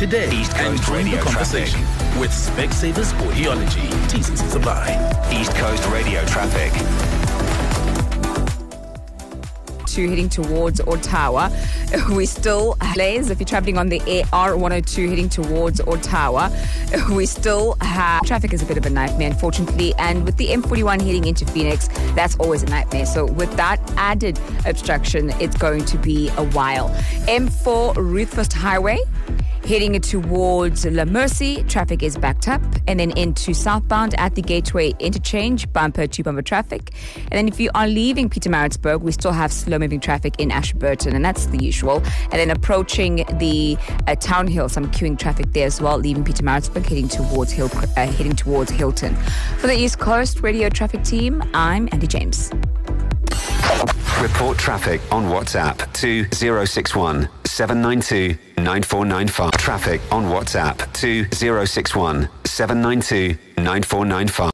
today and join the conversation with Specsavers Audiology. T&Cs apply. East Coast Radio traffic. Heading towards Ottawa. We still have delays if you're traveling on the AR102 heading towards Ottawa. We still have traffic is a bit of a nightmare, unfortunately, and with the M41 heading into Phoenix, that's always a nightmare. So with that added obstruction, it's going to be a while. M4 Ruthfest Highway heading towards La Mercy, traffic is backed up. And then into southbound at the Gateway interchange, bumper to bumper traffic. And then if you are leaving Pietermaritzburg, we still have slow-moving traffic in Ashburton, and that's the usual. And then approaching the Town Hill, some queuing traffic there as well, leaving Pietermaritzburg, heading towards Hilton. For the East Coast Radio Traffic Team, I'm Andy James. Report traffic on WhatsApp to 061 792 9495. Traffic on WhatsApp to 061 792 9495.